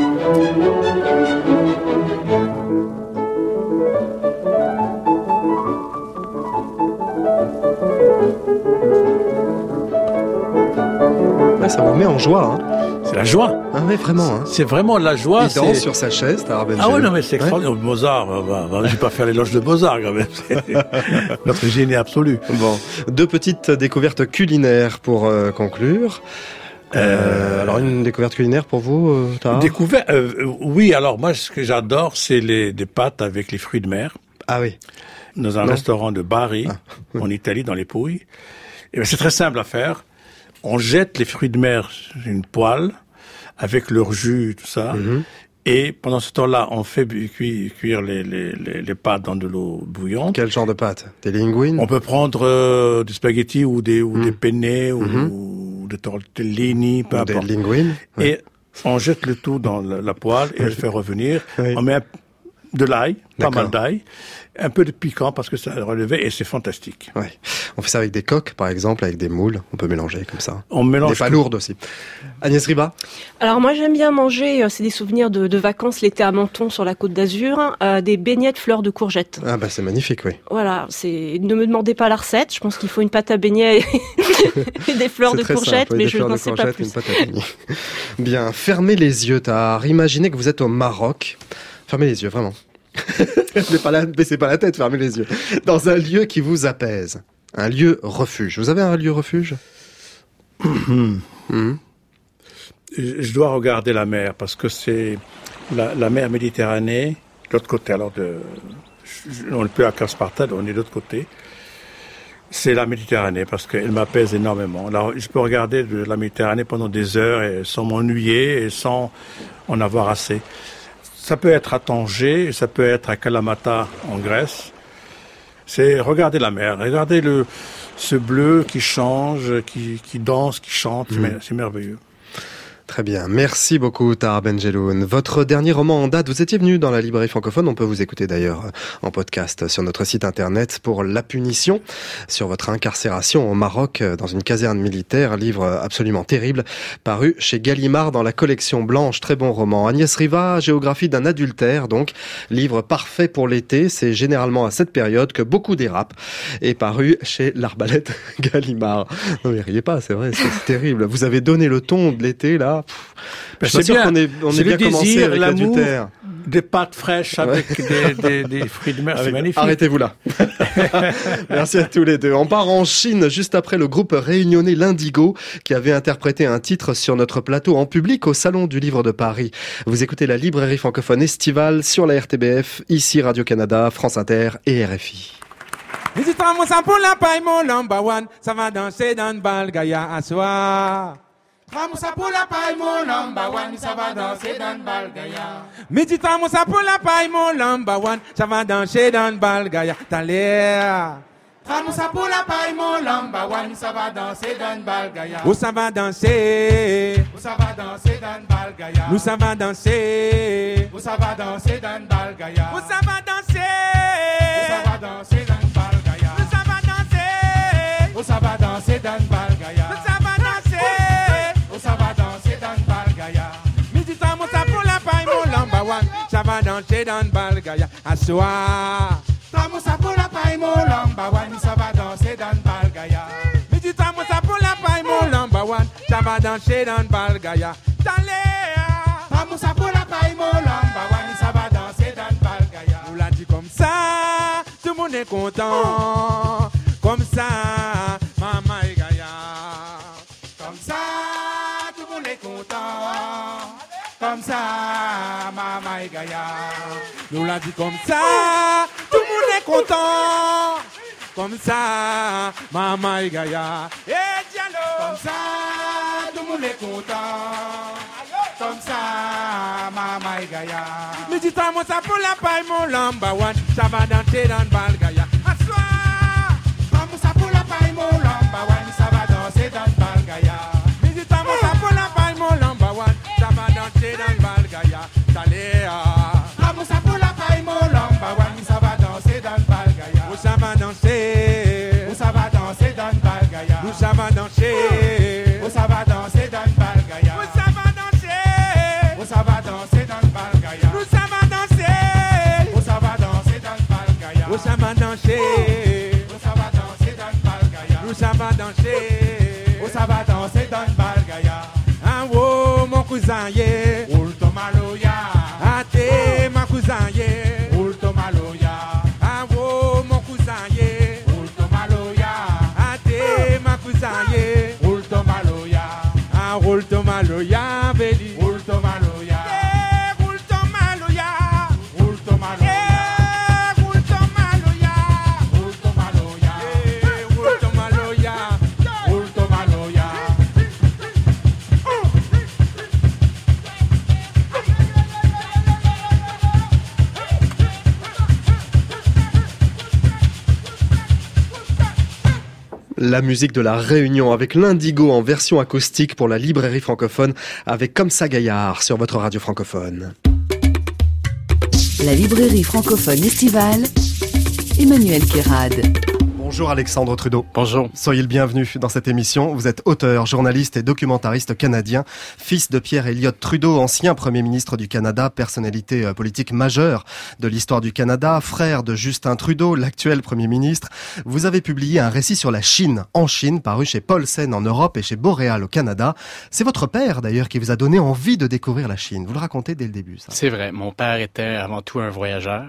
Ça vous met en joie, hein. C'est la joie. Ah oui, vraiment. Hein. C'est vraiment la joie. Il danse sur sa chaise, Tara Benjeloun. Ah oui, non, mais c'est extraordinaire. Ouais. Mozart, bah, bah, je vais pas faire l'éloge de Mozart, quand même. C'est notre génie absolu. Bon, deux petites découvertes culinaires pour euh, conclure. Euh, euh, alors une découverte culinaire pour vous, euh, Tara? Découverte, euh, oui. Alors moi, ce que j'adore, c'est les des pâtes avec les fruits de mer. Ah oui. Dans un non. restaurant de Bari, ah. en Italie, dans les Pouilles. Et ben, c'est très simple à faire. On jette les fruits de mer sur une poêle avec leur jus, tout ça. Mm-hmm. Et pendant ce temps-là, on fait cuire, cuire les, les, les, les pâtes dans de l'eau bouillante. Quel genre de pâtes? Des linguines? On peut prendre euh, des spaghettis ou des, ou mm. des penne mm-hmm. ou, ou des tortellini, peu importe. Des linguines. Et ouais. on jette le tout dans la, la poêle et on le fait revenir. Oui. On met un, de l'ail, pas mal d'ail. Un peu de piquant parce que ça a relevé et c'est fantastique. Ouais. On fait ça avec des coques, par exemple, avec des moules. On peut mélanger comme ça. On mélange. Des palourdes aussi. Agnès Riva? Alors moi j'aime bien manger, c'est des souvenirs de, de vacances l'été à Menton sur la Côte d'Azur, euh, des beignets de fleurs de courgettes. Ah bah c'est magnifique, oui. Voilà, c'est. Ne me demandez pas la recette. Je pense qu'il faut une pâte à beignets et des fleurs de courgettes, simple, mais je n'en sais pas plus. Une pâte à beignets. Bien, fermez les yeux, Tara. Imaginez que vous êtes au Maroc. Fermez les yeux, vraiment. Baissez pas la, baissez pas la tête, fermez les yeux. Dans un lieu qui vous apaise. Un lieu refuge. Vous avez un lieu refuge? mmh. Mmh. Je dois regarder la mer parce que c'est la, la mer Méditerranée, de l'autre côté. Alors, de, on n'est plus à Cap Spartel, on est de l'autre côté. C'est la Méditerranée parce qu'elle m'apaise énormément. Alors, je peux regarder de la Méditerranée pendant des heures et sans m'ennuyer et sans en avoir assez. Ça peut être à Tanger, ça peut être à Kalamata en Grèce. C'est regarder la mer, regarder le ce bleu qui change, qui, qui danse, qui chante, mmh. c'est merveilleux. Très bien, merci beaucoup Tara Benjeloun. Votre dernier roman en date, vous étiez venu dans la librairie francophone, on peut vous écouter d'ailleurs en podcast sur notre site internet pour La Punition, sur votre incarcération au Maroc dans une caserne militaire, livre absolument terrible, paru chez Gallimard dans la collection Blanche, très bon roman. Agnès Riva, Géographie d'un adultère, donc, livre parfait pour l'été, c'est généralement à cette période que beaucoup dérapent, est paru chez l'Arbalète Gallimard. Non mais riez pas, c'est vrai, c'est, c'est terrible. Vous avez donné le ton de l'été là. Ben c'est bien, qu'on est, on c'est est bien désir, commencé avec l'amour, l'adultère. Des pâtes fraîches avec ouais. des, des, des fruits de mer, avec, c'est magnifique. Arrêtez-vous là. Merci à tous les deux. On part en Chine juste après le groupe réunionnais l'Indigo qui avait interprété un titre sur notre plateau en public au Salon du Livre de Paris. Vous écoutez la librairie francophone estivale sur la R T B F, ici Radio-Canada, France Inter et R F I. Visitons mon pour la paille, mon number one, ça va danser dans le bal, Gaïa à soir. Tramoussa pour la paille, mon number one, ça va danser dans le Balgaya. Midi tramoussa pour la paille, mon number one, ça va danser dans le Balgaya. T'as l'air. Tramoussa pour la paille, mon number one, ça va danser dans le Balgaya. Où ça va danser? Où ça va danser dans le Balgaya? Où ça va danser? Où ça va danser dans le Balgaya? Où ça va danser? Où ça va danser dans le Balgaya? Où ça va danser? Où ça va danser dans le Balgaya? Où ça va danser? Où ça va danser dans le Balgaya? Midi tramoussa pour la paille, mon number one, ça va danser dans le Balgaya. Assoir. Tramoussa pour la paille, mon number one, ça va danser dans le Balgaya. Midi tramoussa pour la paille, mon number one, ça va danser dans le Balgaya. Tramoussa pour la paille, mon number one, ça va danser dans le Balgaya. On l'a dit comme ça, tout le monde est content. Comme ça, maman et Gaïa. Comme ça, tout le monde est content. Comme ça, maman et Gaïa. Nous l'a dit comme ça, tout le monde est content. Comme ça, maman et Gaïa. Et dialogue. Comme ça, tout le monde est content. Comme ça, maman et Gaïa. Mais dis-toi, moi, ça pour la paille, mon number one. Ça va danser dans le bal, Gaïa. Assoir. Tramoussa pour la paille, mon number one. Ça va danser dans le bal, Gaïa. Mais dis-toi, moi, ça pour la paille, mon number one. Ça va danser dans le bal, Gaïa. Tramoussa pour la paille, mon number one. Ça va danser dans le bal, Gaïa. Où ça va danser? Où ça va danser dans le bal, Gaïa. Où ça va danser? Où ça va danser dans le bal, Gaïa. Où ça va danser? Où ça va danser dans le bal, Gaïa. Où ça va danser? Où ça va danser dans le bal, Gaïa. Où ça va danser? Où ça va danser dans le bal, Gaïa. Où ça va danser? Où ça va danser dans le bal, Gaïa. Ah oh, mon cousin, yeah. Ulto maloya. Ah t'es ma cousin, yeah. Ulto maloya. Ah oh, mon cousin, yeah. Ulto maloya. Ah t'es ma cousin, yeah. Ulto maloya. Ah ulto maloya, baby. Ulto maloya. Yeah, ulto maloya. Ulto maloya. Yeah, ulto maloya. Ulto maloya. Yeah, ulto maloya. Ulto maloya. La musique de la Réunion avec l'Indigo en version acoustique pour la librairie francophone avec Comme ça Gaillard sur votre radio francophone. La librairie francophone estivale, Emmanuel Guérad. Bonjour Alexandre Trudeau. Bonjour. Soyez le bienvenu dans cette émission. Vous êtes auteur, journaliste et documentariste canadien, fils de Pierre Elliott Trudeau, ancien Premier ministre du Canada, personnalité politique majeure de l'histoire du Canada, frère de Justin Trudeau, l'actuel Premier ministre. Vous avez publié un récit sur la Chine, en Chine, paru chez Paulsen en Europe et chez Boréal au Canada. C'est votre père d'ailleurs qui vous a donné envie de découvrir la Chine. Vous le racontez dès le début, ça. C'est vrai. Mon père était avant tout un voyageur.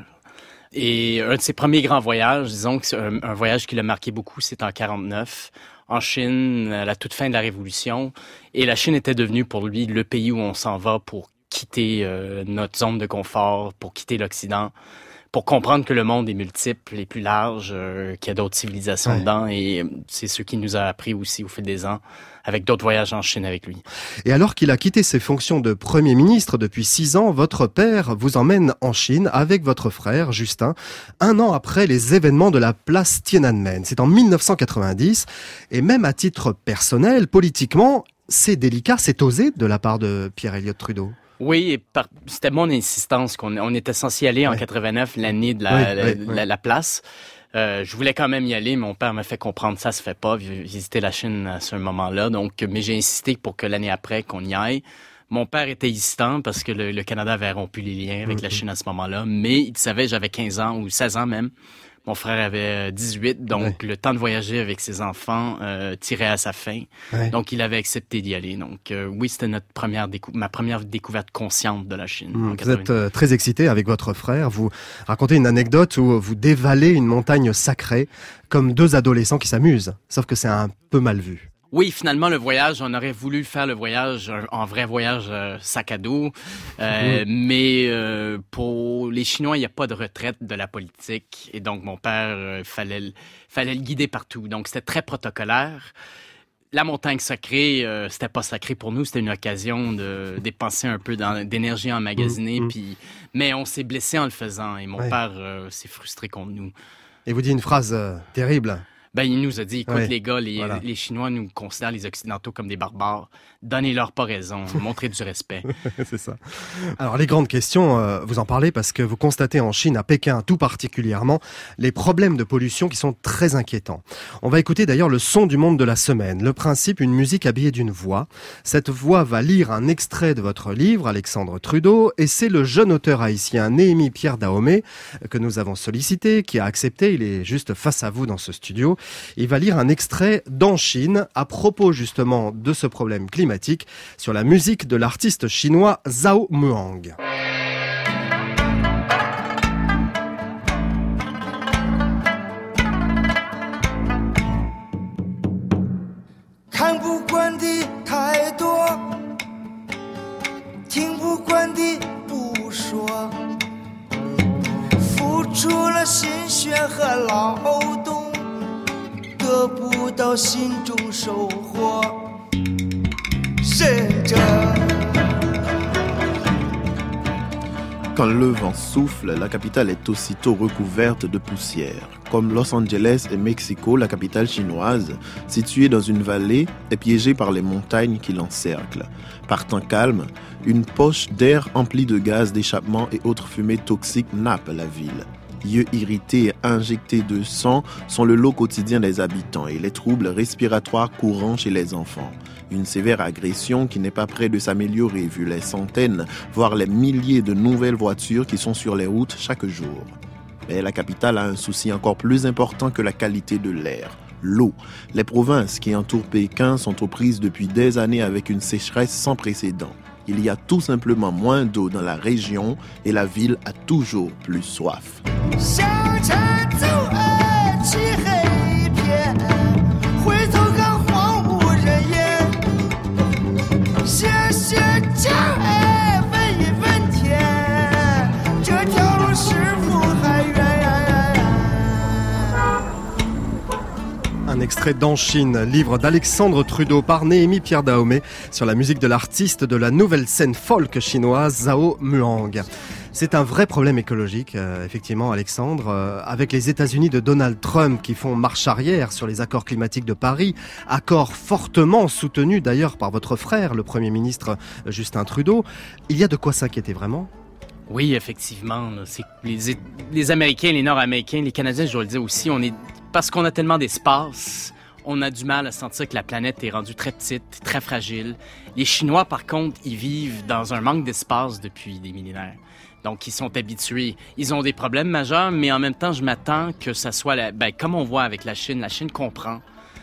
Et un de ses premiers grands voyages, disons que c'est un, un voyage qui l'a marqué beaucoup, c'est en quarante-neuf, en Chine, à la toute fin de la Révolution. Et la Chine était devenue pour lui le pays où on s'en va pour quitter euh, notre zone de confort, pour quitter l'Occident, pour comprendre que le monde est multiple et plus large, euh, qu'il y a d'autres civilisations ouais. dedans. Et c'est ce qui nous a appris aussi au fil des ans, avec d'autres voyages en Chine avec lui. Et alors qu'il a quitté ses fonctions de Premier ministre depuis six ans, votre père vous emmène en Chine avec votre frère, Justin, un an après les événements de la place Tiananmen. C'est en mille neuf cent quatre-vingt-dix, et même à titre personnel, politiquement, c'est délicat, c'est osé de la part de Pierre Elliott Trudeau. Oui, et par, c'était mon insistance qu'on on était censé y aller en ouais. quatre-vingt-neuf, l'année de la, oui, la, oui, la, oui. la place. Euh, je voulais quand même y aller, mon père m'a fait comprendre ça se fait pas, visiter la Chine à ce moment-là. Donc, mais j'ai insisté pour que l'année après qu'on y aille. Mon père était hésitant parce que le, le Canada avait rompu les liens avec mm-hmm. la Chine à ce moment-là, mais il savait j'avais quinze ans ou seize ans même. Mon frère avait dix-huit, donc ouais. le temps de voyager avec ses enfants euh, tirait à sa fin. Ouais. Donc, il avait accepté d'y aller. Donc, euh, oui, c'était notre première décou- ma première découverte consciente de la Chine. Mmh, vous êtes euh, très excité avec votre frère. Vous racontez une anecdote où vous dévalez une montagne sacrée comme deux adolescents qui s'amusent. Sauf que c'est un peu mal vu. Oui, finalement, le voyage, on aurait voulu faire le voyage en vrai voyage euh, sac à dos, euh, mmh. mais euh, pour les Chinois, il n'y a pas de retraite de la politique, et donc mon père, euh, fallait, fallait le guider partout. Donc, c'était très protocolaire. la montagne sacrée, euh, c'était pas sacré pour nous, c'était une occasion de dépenser un peu dans, d'énergie emmagasinée, mmh, puis, mais on s'est blessé en le faisant, et mon ouais. père euh, s'est frustré contre nous. Et vous dit une phrase euh, terrible. Ben, il nous a dit, écoute ouais. les gars, les, voilà. les Chinois nous considèrent les Occidentaux comme des barbares. Donnez-leur pas raison, montrez du respect. C'est ça. Alors les grandes questions, euh, vous en parlez parce que vous constatez en Chine, à Pékin tout particulièrement, les problèmes de pollution qui sont très inquiétants. On va écouter d'ailleurs le son du monde de la semaine. Le principe, une musique habillée d'une voix. Cette voix va lire un extrait de votre livre, Alexandre Trudeau, et c'est le jeune auteur haïtien Néhémie Pierre Dahomey que nous avons sollicité, qui a accepté, il est juste face à vous dans ce studio. Il va lire un extrait d'En Chine à propos justement de ce problème climatique sur la musique de l'artiste chinois Zhao Muang. 看不惯的太多，听不惯的不说，付出了心血和劳动，得不到心中收获。 Quand le vent souffle, la capitale est aussitôt recouverte de poussière. Comme Los Angeles et Mexico, la capitale chinoise, située dans une vallée, est piégée par les montagnes qui l'encerclent. Par temps calme, une poche d'air emplie de gaz d'échappement et autres fumées toxiques nappe la ville. Yeux irrités et injectés de sang sont le lot quotidien des habitants et les troubles respiratoires courants chez les enfants. Une sévère agression qui n'est pas près de s'améliorer vu les centaines, voire les milliers de nouvelles voitures qui sont sur les routes chaque jour. Mais la capitale a un souci encore plus important que la qualité de l'air, l'eau. Les provinces qui entourent Pékin sont aux prises depuis des années avec une sécheresse sans précédent. Il y a tout simplement moins d'eau dans la région et la ville a toujours plus soif. Un extrait d'En Chine, livre d'Alexandre Trudeau par Néhémie Pierre Dahomey sur la musique de l'artiste de la nouvelle scène folk chinoise Zhao Muang. C'est un vrai problème écologique, euh, effectivement, Alexandre, euh, avec les États-Unis de Donald Trump qui font marche arrière sur les accords climatiques de Paris, accords fortement soutenus d'ailleurs par votre frère, le Premier ministre Justin Trudeau. Il y a de quoi s'inquiéter vraiment ? Oui, effectivement. C'est les, les Américains, les Nord-Américains, les Canadiens, je dois le dire aussi, on est parce qu'on a tellement d'espace, on a du mal à sentir que la planète est rendue très petite, très fragile. Les Chinois, par contre, ils vivent dans un manque d'espace depuis des millénaires. Donc, ils sont habitués. Ils ont des problèmes majeurs, mais en même temps, je m'attends que ça soit... La... Ben, comme on voit avec la Chine, la Chine comprend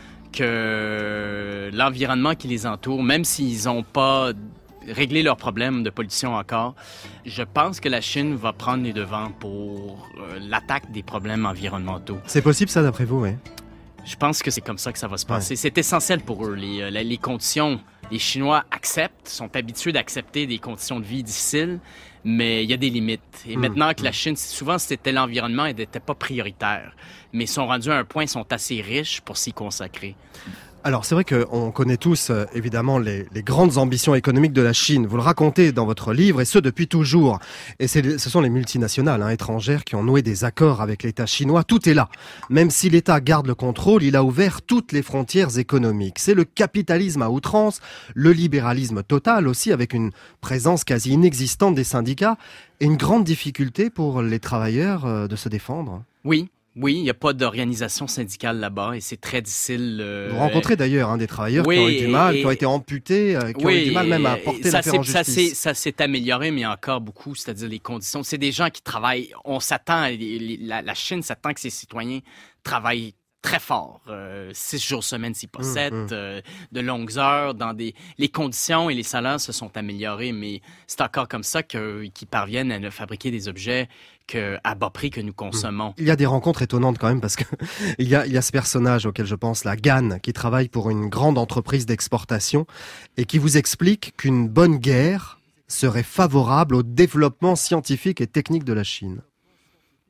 que l'environnement qui les entoure, même s'ils n'ont pas réglé leurs problèmes de pollution encore, je pense que la Chine va prendre les devants pour euh, l'attaque des problèmes environnementaux. C'est possible ça, d'après vous, oui? Je pense que c'est comme ça que ça va se passer. Ouais. C'est essentiel pour eux. Les, les, les conditions, les Chinois acceptent, sont habitués d'accepter des conditions de vie difficiles, mais il y a des limites. Et mmh. maintenant que la Chine, souvent c'était l'environnement, elle n'était pas prioritaire. Mais ils sont rendus à un point, ils sont assez riches pour s'y consacrer. Alors c'est vrai qu'on connaît tous euh, évidemment les, les grandes ambitions économiques de la Chine. Vous le racontez dans votre livre et ce depuis toujours. Et c'est, ce sont les multinationales hein, étrangères qui ont noué des accords avec l'État chinois. Tout est là. Même si l'État garde le contrôle, il a ouvert toutes les frontières économiques. C'est le capitalisme à outrance, le libéralisme total aussi avec une présence quasi inexistante des syndicats et une grande difficulté pour les travailleurs euh, de se défendre. Oui. Oui, il n'y a pas d'organisation syndicale là-bas et c'est très difficile. Euh... Vous rencontrez d'ailleurs hein, des travailleurs oui, qui ont eu du mal, et... qui ont été amputés, euh, qui oui, ont eu du mal même à porter l'affaire en ça justice. S'est, ça s'est amélioré, mais encore beaucoup, c'est-à-dire les conditions. C'est des gens qui travaillent, on s'attend, la, la Chine s'attend que ses citoyens travaillent très fort, euh, six jours semaine si pas sept, mmh, mmh. euh, de longues heures, dans des les conditions et les salaires se sont améliorés, mais c'est encore comme ça que qu'ils parviennent à fabriquer des objets que à bas prix que nous consommons. Il y a des rencontres étonnantes quand même parce que il y a il y a ce personnage auquel je pense, la Gan, qui travaille pour une grande entreprise d'exportation et qui vous explique qu'une bonne guerre serait favorable au développement scientifique et technique de la Chine.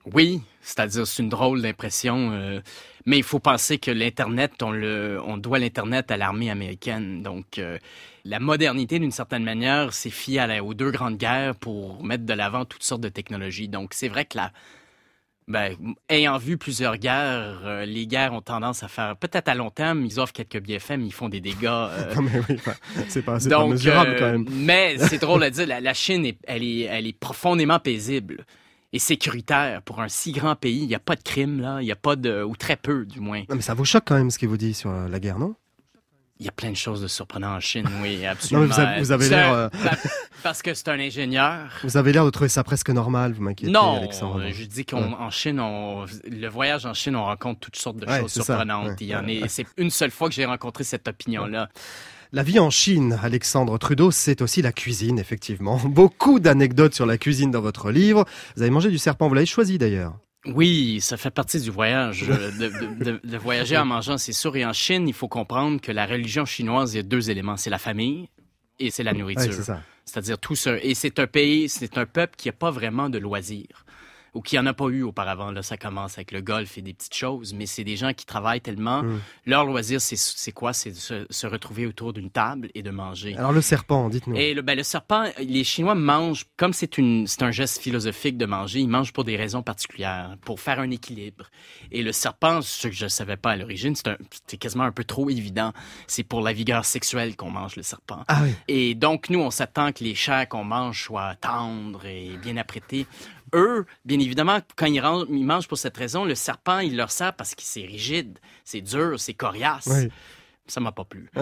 Oui, c'est-à-dire c'est une drôle d'impression, euh, mais il faut penser que l'Internet, on, le, on doit l'Internet à l'armée américaine. Donc, euh, la modernité, d'une certaine manière, s'est fiée à la, aux deux grandes guerres pour mettre de l'avant toutes sortes de technologies. Donc, c'est vrai que la, ben, ayant vu plusieurs guerres, euh, les guerres ont tendance à faire, peut-être à long terme, ils offrent quelques bienfaits, mais ils font des dégâts. Euh... non, mais oui, enfin, c'est pas, c'est Donc, pas mesurable euh, quand même. Mais c'est drôle à dire, la, la Chine, est, elle, est, elle est profondément paisible et sécuritaire pour un si grand pays. Il n'y a pas de crime, là. Il n'y a pas de... ou très peu, du moins. Non, mais ça vous choque quand même ce qu'il vous dit sur euh, la guerre, non? Il y a plein de choses de surprenantes en Chine, oui, absolument. Non, mais vous avez, vous avez l'air... Euh... Bah, parce que c'est un ingénieur. Vous avez l'air de trouver ça presque normal, vous m'inquiétez, non, Alexandre. Non, je dis qu'en ouais. Chine, on, le voyage en Chine, on rencontre toutes sortes de ouais, choses surprenantes. Ouais, Il y en ouais, est, ouais. C'est une seule fois que j'ai rencontré cette opinion-là. La vie en Chine, Alexandre Trudeau, c'est aussi la cuisine, effectivement. Beaucoup d'anecdotes sur la cuisine dans votre livre. Vous avez mangé du serpent, vous l'avez choisi d'ailleurs. Oui, ça fait partie du voyage, de, de, de, de voyager en mangeant, c'est sûr. Et en Chine, il faut comprendre que la religion chinoise, il y a deux éléments. C'est la famille et c'est la nourriture. Ouais, c'est ça. C'est-à-dire tout ça. Et c'est un pays, c'est un peuple qui n'a pas vraiment de loisirs. Ou qui n'en a pas eu auparavant. Là, ça commence avec le golf et des petites choses, mais c'est des gens qui travaillent tellement. Mmh. Leur loisir, c'est, c'est quoi? C'est de se, se retrouver autour d'une table et de manger. Alors le serpent, dites-nous. Et le, ben, le serpent, les Chinois mangent, comme c'est, une, c'est un geste philosophique de manger, ils mangent pour des raisons particulières, pour faire un équilibre. Et le serpent, ce que je ne savais pas à l'origine, c'est, un, c'est quasiment un peu trop évident. C'est pour la vigueur sexuelle qu'on mange le serpent. Ah oui. Et donc, nous, on s'attend que les chairs qu'on mange soient tendres et bien apprêtées. Eux, bien évidemment, quand ils, rangent, ils mangent pour cette raison, le serpent, il leur sert parce que c'est rigide, c'est dur, c'est coriace. Oui. Ça m'a pas plu.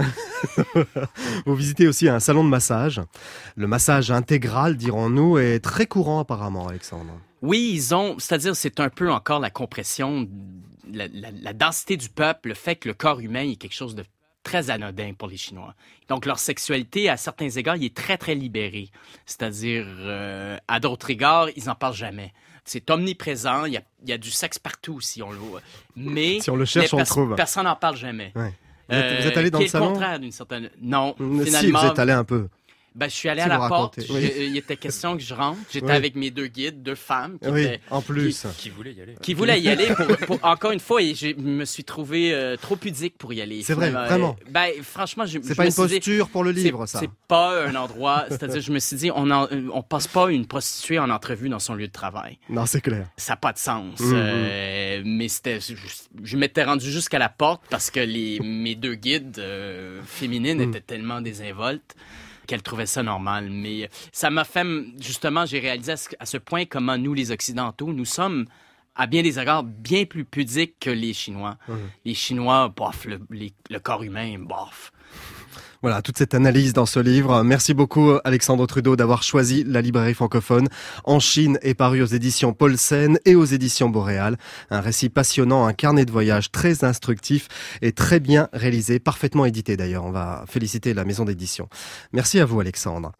Vous visitez aussi un salon de massage. Le massage intégral, dirons-nous, est très courant apparemment, Alexandre. Oui, ils ont, c'est-à-dire c'est un peu encore la compression, la, la, la densité du peuple, le fait que le corps humain est quelque chose de très anodin pour les Chinois. Donc, leur sexualité, à certains égards, il est très, très libérée. C'est-à-dire, euh, à d'autres égards, ils n'en parlent jamais. C'est omniprésent, il y a, il y a du sexe partout, si on le voit. Mais si on le cherche, on pers- le trouve. Personne n'en parle jamais. Ouais. Vous, êtes, vous êtes allé dans euh, le salon? Qui est le contraire d'une certaine... Non, si, finalement... vous êtes allé un peu. Ben, je suis allé si à la porte. Oui. Je, il était question que je rentre. J'étais oui. avec mes deux guides, deux femmes. Qui oui, étaient, en plus. Qui, qui voulaient y aller. Qui voulaient y aller. Pour, pour, encore une fois, et je me suis trouvé euh, trop pudique pour y aller. C'est vrai, euh, vraiment. Ben, franchement, je, c'est je pas me une suis posture dit, pour le livre, c'est, ça. C'est pas un endroit. C'est-à-dire, je me suis dit, on en, on passe pas une prostituée en entrevue dans son lieu de travail. Non, c'est clair. Ça n'a pas de sens. Mmh, euh, mais c'était, je, je m'étais rendu jusqu'à la porte parce que les, mes deux guides euh, féminines mmh. étaient tellement désinvoltes qu'elle trouvait ça normal. Mais ça m'a fait, justement, j'ai réalisé à ce point comment nous, les Occidentaux, nous sommes, à bien des égards, bien plus pudiques que les Chinois. Mmh. Les Chinois, bof, le, les, le corps humain, bof. Voilà, toute cette analyse dans ce livre. Merci beaucoup, Alexandre Trudeau, d'avoir choisi la librairie francophone. En Chine est paru aux éditions Paulsen et aux éditions Boréal. Un récit passionnant, un carnet de voyage très instructif et très bien réalisé, parfaitement édité d'ailleurs. On va féliciter la maison d'édition. Merci à vous, Alexandre.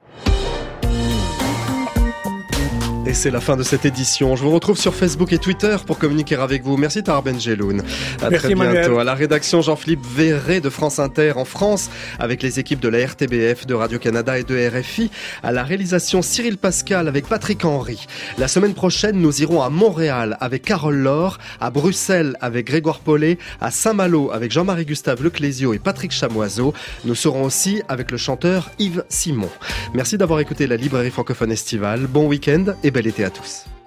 Et c'est la fin de cette édition. Je vous retrouve sur Facebook et Twitter pour communiquer avec vous. Merci Tahar Benjeloun. À Merci très bientôt. Manuel. À la rédaction, Jean-Philippe Verret de France Inter en France, avec les équipes de la R T B F, de Radio-Canada et de R F I. À la réalisation, Cyril Pascal avec Patrick Henry. La semaine prochaine, nous irons à Montréal avec Carole Laure, à Bruxelles avec Grégoire Paulet, à Saint-Malo avec Jean-Marie Gustave Leclésio et Patrick Chamoiseau. Nous serons aussi avec le chanteur Yves Simon. Merci d'avoir écouté la librairie francophone estivale. Bon week-end et bel été à tous.